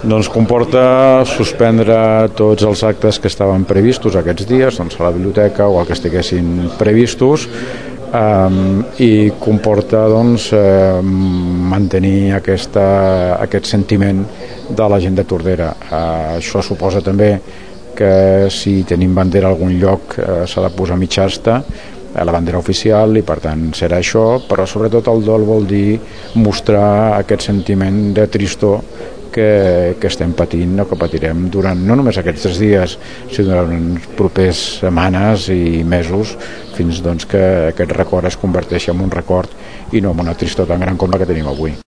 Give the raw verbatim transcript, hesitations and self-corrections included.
Doncs comporta suspendre tots els actes que estaven previstos aquests dies, doncs a la biblioteca o el que estiguessin previstos, um, i comporta doncs, eh, mantenir aquesta, aquest sentiment de la gent de Tordera. Uh, això suposa també que si tenim bandera a algun lloc eh, s'ha de posar mitja asta, la bandera oficial, i per tant serà això, però sobretot el dol vol dir mostrar aquest sentiment de tristor que, que estem patint o que patirem durant no només aquests tres dies, sinó durant les properes setmanes i mesos, fins doncs, que aquest record es converteixi en un record i no en una tristor tan gran com la que tenim avui.